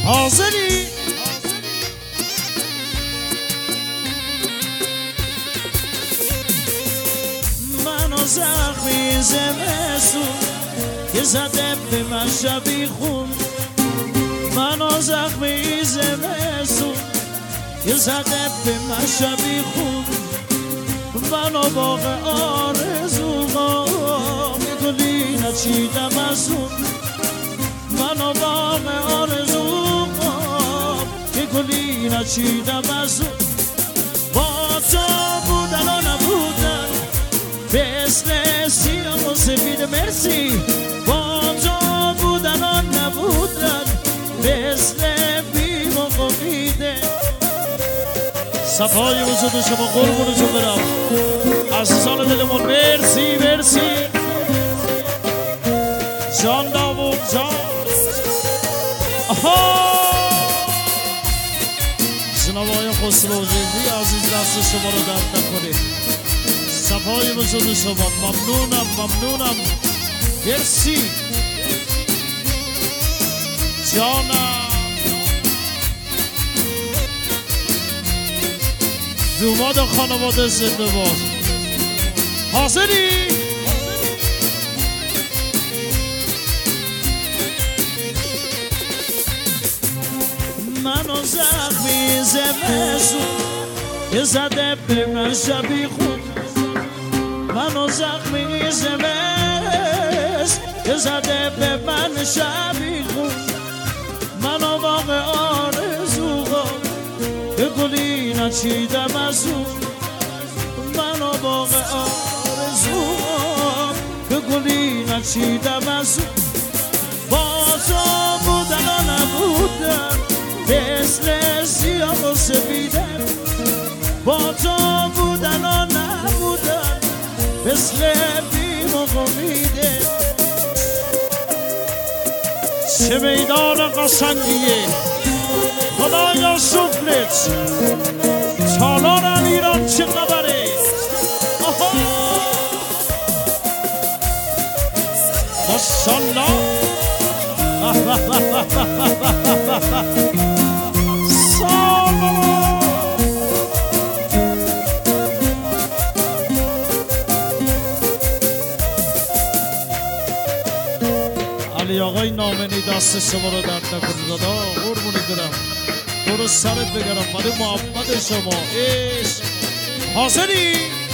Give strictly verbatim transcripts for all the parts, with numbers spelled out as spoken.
حاضری؟ منو زخمی زمستون که زده به من شبی خون، منو زخمی زمستون که زده به من شبی خون، منو باغ آرزوها گلی نچیدم از اون، منو باغ آرزوها که گلی نچیدم از اون. با تو بودن و نبودن مثل سیاه و سفید مرسی، با تو بودن و نبودن مثل بیم و قمیده. صفای وجود شما قربونتون برم عزیزان دلمون، مرسی مرسی. جان داوود جان آها جنابای خسرو جلدی عزیز دست شما رو درد نکنه. صفای وجود شما ممنونم ممنونم مرسی جانم. دوماد خانواده زنده باد. حاضری؟ منو زخمی زمستون که زده به من شبی خون، منو زخمی زمست که زده به من شبی خون، منو باغ آرزوها که گلی نچیدم از اون، منو باغ آرزوها که گلی نچیدم از اون. با تو بودن و نبودن مثل سیاه و سفیده، با تو بودن و نبودن مثل بیم و قمیده. چه میدان قشنگیه خدایا شکرت، تالار ایران چه خبره؟ آها ماشالله علی آقای نامنی دست شما رو درد نکنه دادا، قربونت برم، برو سرت بگرم برای محمد شما عشق. حاضری؟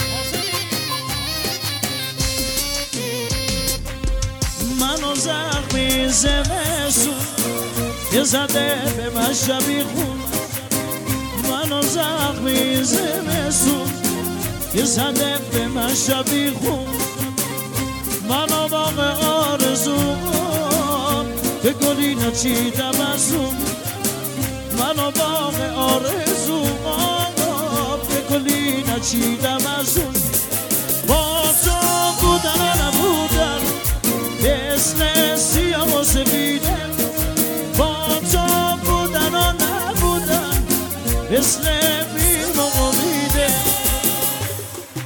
منو زخمی زمستون که زده به من شبی خون، منو زخمی زمستون که زده به من شبی خون، منو باغ آرزوام که گلی نچیدم از اون، منو باغ آرزوام که گلی نچیدم از اون. با تو بودن و نبودن مثل سیاه و سفیده، با تو بودن و نبودن مثل بیم و قمیده.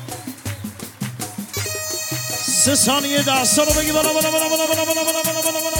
سه ثانیه دستا رو بگی بالا بالا بالا بالا بالا بالا بالا بالا بالا.